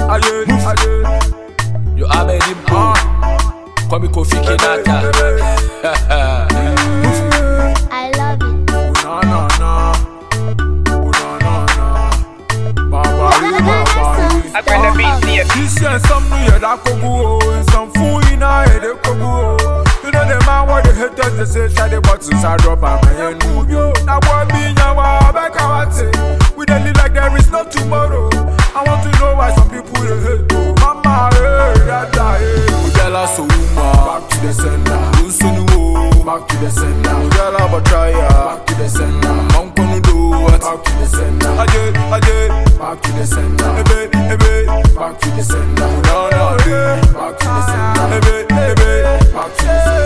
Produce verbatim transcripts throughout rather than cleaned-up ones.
Aye, aye. You are made him go. Come me Kofi Kinata. I love it. Oh, no, no, no. Oh, no, no, no. Baba, you, Baba, you. I bring the beat here. This year, some new year that could go. Some fool in a head, they could go. You know the man what the haters they say, shut the boxes I drop on my hand move yo. Now boy be nyawa, back I want say. We don't live like there is no tomorrow. I want to know why some people they hate you. Mama, hey, that hey. Ujala so uma, back to the sender. Usunu, back to the sender. Ujala batraya, back to the sender. I'm gonna do what? Back to the sender. Aje, aje, back to the sender. Ebe, ebe, back to the sender. No, no, back to the sender. Ebe, ebe, back to the sender.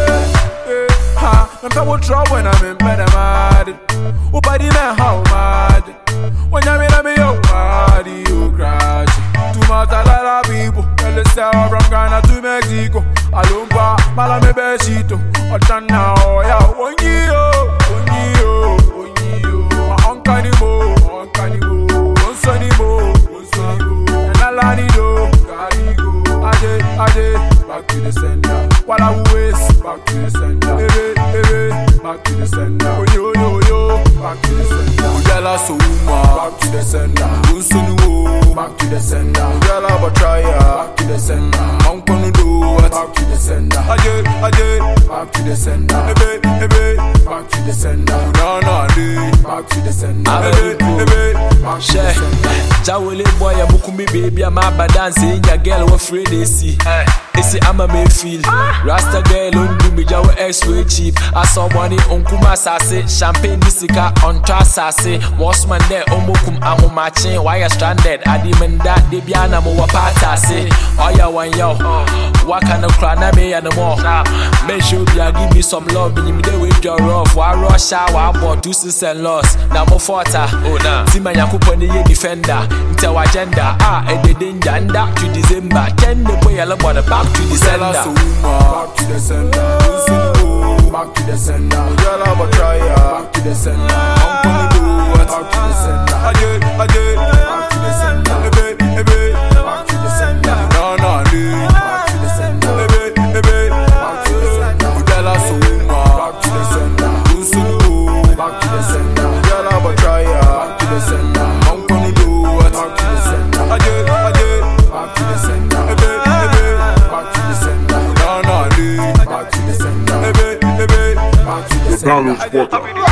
I'm trouble trouble when I'm in bed, I'm mad. Oh, body man, how mad? When I'm in a me, oh, mad, you crash. Too much, a lot of people. Tell the star from Ghana to Mexico. Alumba, Malame Besito. Ochana, oh, yeah, one year, one year, one year. My uncle, Nimo, my uncle, Nimo, one sonny, one sonny, and Alani, do, Carigo. Aje, aje, back to the sender. While I waste, back to the sender. Back to the sender. Oh yo yo yo. Back to the sender. Ujala so uma. Back to the sender. Unsunu. Back to the sender. Ujala batraya. Back to the sender. I'm gonna do what? Back to the sender. Aje aje. Back to the sender. Ebe ebe. Back to the sender. No no ade. Back to the sender. Ebe ebe. Back to the sender. Jawole boy ya bukumi baby ama badanse nya girl we free dey see. Esi ama me feel. Rasta girl on do me jawo x-ray cheap. I saw money on kuma sase. Champagne nisika on trasase. Wasman there omokum ahomachin. Why you stranded? Adimenda debiana mo wapatase. Oya one yo. Waka no cry na me and more. Make sure you give me some love. Me dey with your rough. Wa rush wa bought deuces and loss. Na mo forta. Oh na. Tima yakupo ni ye defender. Nte wa agenda. Ah e de danger nda to December. Ten the boy yellow boy back to the sender. Back to the sender. Back to the sender. Ujala batraya. Back to the sender. I'm gonna do what? Back to the sender. Aje, aje. Back to the sender. Ebe, ebe. Back to the sender. No, no, ade. Back to the sender. Ebe, ebe. Back to the sender. Ujala souma. Back to the sender. Usunu. Back to the sender. Ujala batraya. Back to the sender. I'm gonna do what? Back to the sender. Aje, aje. Back to the sender. Ebe, ebe. Back to the sender. No, no, ade. Back to the sender. Ebe, ebe. Back to the sender. Sport.